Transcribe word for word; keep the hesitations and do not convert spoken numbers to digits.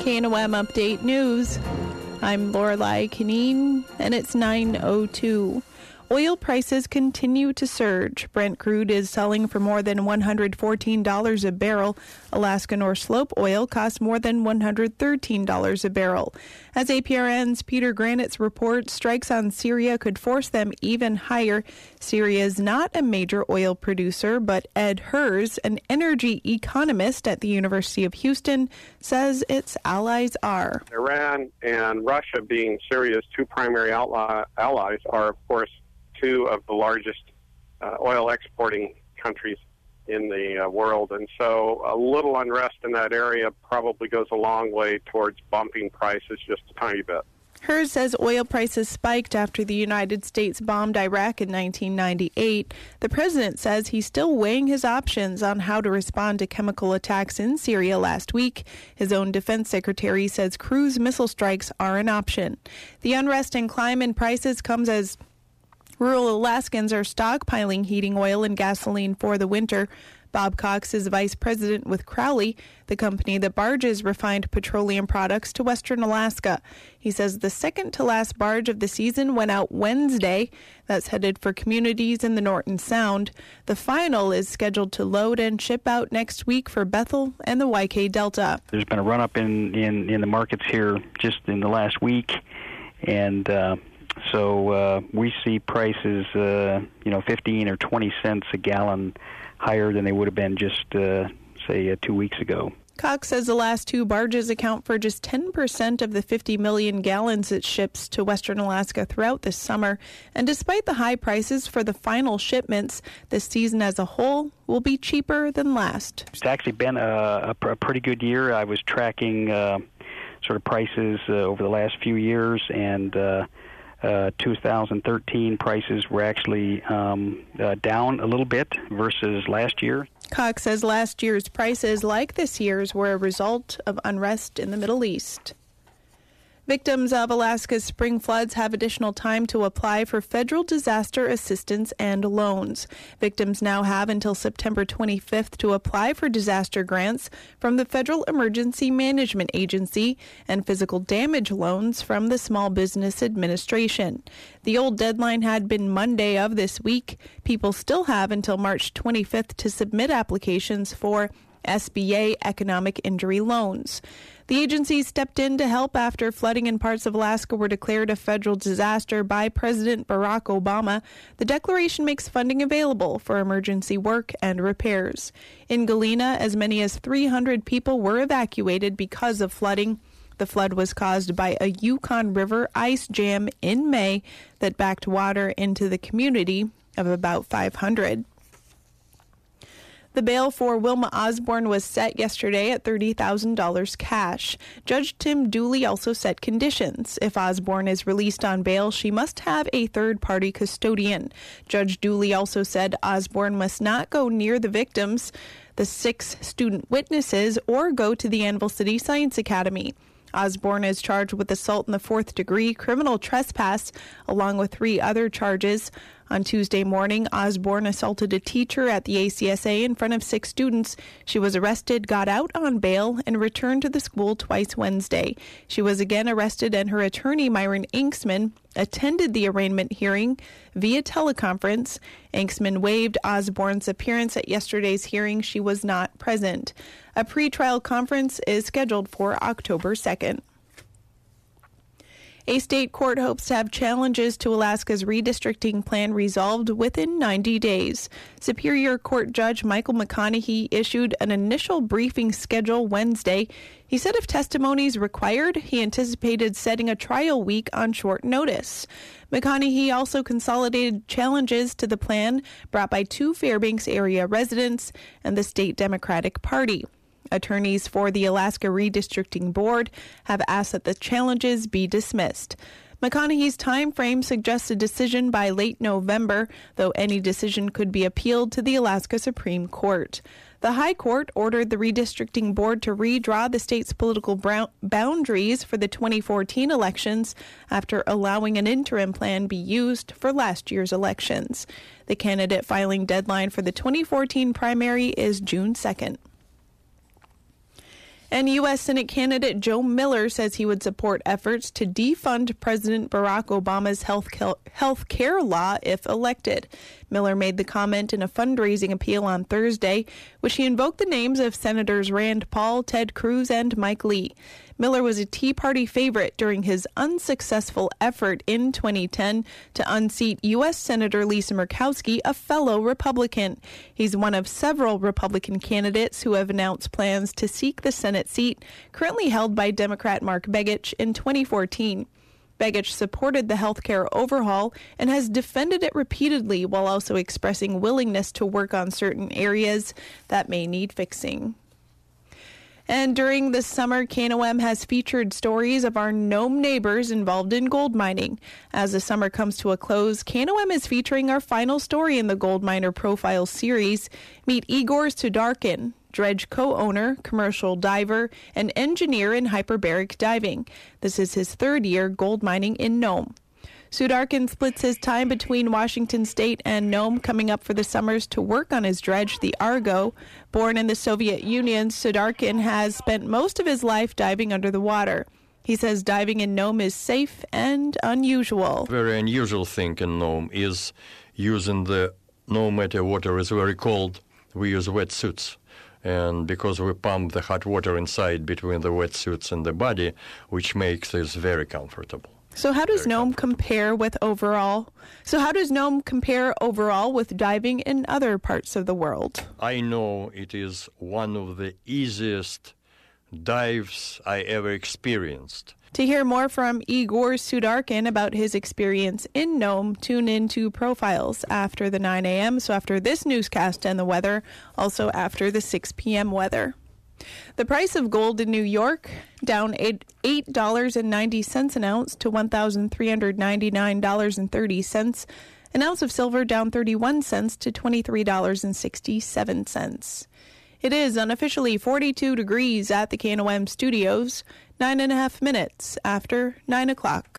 K N O M Update News. I'm Lorelei Kineen, and it's nine oh two. Oil prices continue to surge. Brent crude is selling for more than one hundred fourteen dollars a barrel. Alaska North Slope oil costs more than one hundred thirteen dollars a barrel. As A P R N's Peter Granitz reports, strikes on Syria could force them even higher. Syria is not a major oil producer, but Ed Hers, an energy economist at the University of Houston, says its allies are. Iran and Russia, being Syria's two primary ally- allies, are, of course, two of the largest uh, oil exporting countries in the uh, world. And so a little unrest in that area probably goes a long way towards bumping prices just a tiny bit. Hers says oil prices spiked after the United States bombed Iraq in nineteen ninety-eight. The president says he's still weighing his options on how to respond to chemical attacks in Syria last week. His own defense secretary says cruise missile strikes are an option. The unrest and climb in prices comes as rural Alaskans are stockpiling heating oil and gasoline for the winter. Bob Cox is vice president with Crowley, the company that barges refined petroleum products to western Alaska. He says the second to last barge of the season went out Wednesday. That's headed for communities in the Norton Sound. The final is scheduled to load and ship out next week for Bethel and the Y K Delta. There's been a run-up in, in, in the markets here just in the last week, and uh, So uh, we see prices, uh, you know, fifteen or twenty cents a gallon higher than they would have been just, uh, say, uh, two weeks ago. Cox says the last two barges account for just ten percent of the fifty million gallons it ships to western Alaska throughout this summer. And despite the high prices for the final shipments, this season as a whole will be cheaper than last. It's actually been a, a, a pretty good year. I was tracking uh, sort of prices uh, over the last few years, and uh, Uh, two thousand thirteen prices were actually um, uh, down a little bit versus last year. Cox says last year's prices, like this year's, were a result of unrest in the Middle East. Victims of Alaska's spring floods have additional time to apply for federal disaster assistance and loans. Victims now have until September twenty-fifth to apply for disaster grants from the Federal Emergency Management Agency and physical damage loans from the Small Business Administration. The old deadline had been Monday of this week. People still have until March twenty-fifth to submit applications for S B A economic injury loans. The agency stepped in to help after flooding in parts of Alaska were declared a federal disaster by President Barack Obama. The declaration makes funding available for emergency work and repairs. In Galena, as many as three hundred people were evacuated because of flooding. The flood was caused by a Yukon River ice jam in May that backed water into the community of about five hundred. The bail for Wilma Osborne was set yesterday at thirty thousand dollars cash. Judge Tim Dooley also set conditions. If Osborne is released on bail, she must have a third-party custodian. Judge Dooley also said Osborne must not go near the victims, the six student witnesses, or go to the Anvil City Science Academy. Osborne is charged with assault in the fourth degree, criminal trespass, along with three other charges. On Tuesday morning, Osborne assaulted a teacher at the A C S A in front of six students. She was arrested, got out on bail, and returned to the school twice Wednesday. She was again arrested, and her attorney, Myron Inksman, attended the arraignment hearing via teleconference. Inksman waived Osborne's appearance at yesterday's hearing. She was not present. A pretrial conference is scheduled for October second. A state court hopes to have challenges to Alaska's redistricting plan resolved within ninety days. Superior Court Judge Michael McConaughey issued an initial briefing schedule Wednesday. He said if testimony is required, he anticipated setting a trial week on short notice. McConaughey also consolidated challenges to the plan brought by two Fairbanks area residents and the state Democratic Party. Attorneys for the Alaska Redistricting Board have asked that the challenges be dismissed. McConaughey's time frame suggests a decision by late November, though any decision could be appealed to the Alaska Supreme Court. The High Court ordered the Redistricting Board to redraw the state's political boundaries for the twenty fourteen elections after allowing an interim plan be used for last year's elections. The candidate filing deadline for the twenty fourteen primary is June second. And U S. Senate candidate Joe Miller says he would support efforts to defund President Barack Obama's health care law if elected. Miller made the comment in a fundraising appeal on Thursday, which he invoked the names of Senators Rand Paul, Ted Cruz, and Mike Lee. Miller was a Tea Party favorite during his unsuccessful effort in twenty ten to unseat U S. Senator Lisa Murkowski, a fellow Republican. He's one of several Republican candidates who have announced plans to seek the Senate seat, currently held by Democrat Mark Begich, in twenty fourteen. Begich supported the health care overhaul and has defended it repeatedly while also expressing willingness to work on certain areas that may need fixing. And during the summer, K N O M has featured stories of our Nome neighbors involved in gold mining. As the summer comes to a close, K N O M is featuring our final story in the Gold Miner Profile series. Meet Igor Sudarkin, dredge co-owner, commercial diver, and engineer in hyperbaric diving. This is his third year gold mining in Nome. Sudarkin splits his time between Washington State and Nome, coming up for the summers to work on his dredge, the Argo. Born in the Soviet Union, Sudarkin has spent most of his life diving under the water. He says diving in Nome is safe and unusual. Very unusual thing in Nome is using the, no matter water is very cold, we use wetsuits. And because we pump the hot water inside between the wetsuits and the body, which makes this very comfortable. So how does Nome compare with overall? So how does Nome compare overall with diving in other parts of the world? I know it is one of the easiest dives I ever experienced. To hear more from Igor Sudarkin about his experience in Nome, tune in to Profiles after the nine a.m., so after this newscast and the weather, also after the six p.m. weather. The price of gold in New York down eight dollars and ninety cents an ounce to one thousand three hundred ninety-nine dollars and thirty cents. An ounce of silver down thirty-one cents to twenty-three dollars and sixty-seven cents. It is unofficially forty-two degrees at the K N O M studios, nine and a half minutes after nine o'clock.